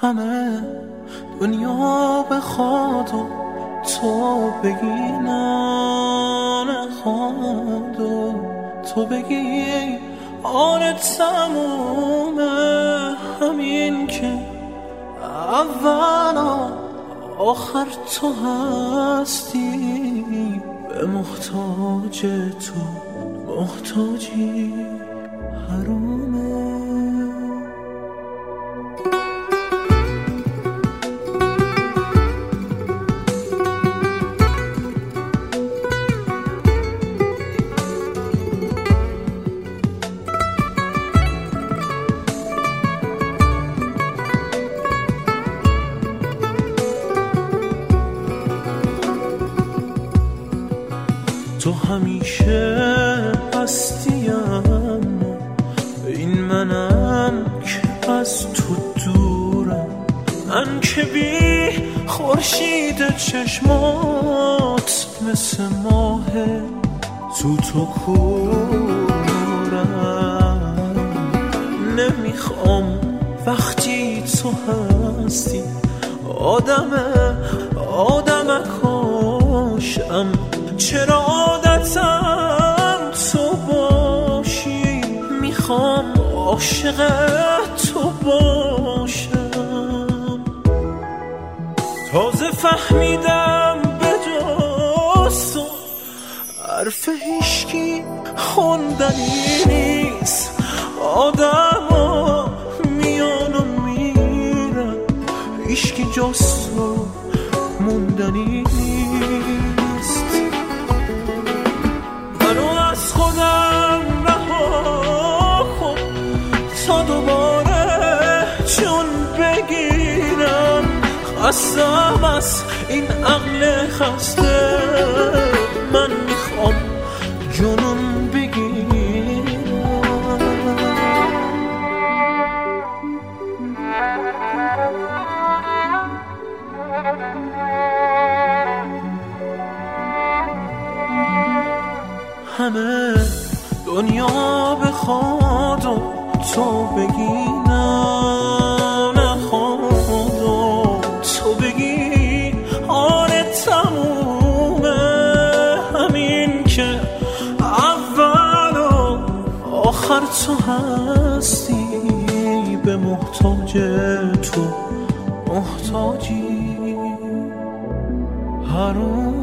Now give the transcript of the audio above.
همه دنیا بخواد و تو بگی نه نخواد و تو بگی آره تمومه، همین که اول آخر تو هستی، به محتاج تو محتاجی حرومه. تو همیشه هستیم، این منم که از تو دورم، من که بی خورشید چشمات مثل ماه تو کورم. نمیخوام وقتی تو هستی آدمکاشم، چرا عادتم تو باشی، میخوام عاشق تو باشم. تازه فهمیدم به جز تو حرف هیشکی خوندنی نیست، آدم ها میان و میرن، هیشکی جز تو موندنی نیست. از خودم رها کن تا دوباره چون بگیرم، خستم از این عقل خسته، من میخوام جنون بگیرم. همه دنیا بخواد و تو بگی نه نخواد و تو بگی آره تمومه، همین که اول و آخر تو هستی، به محتاج تو محتاجی حروم.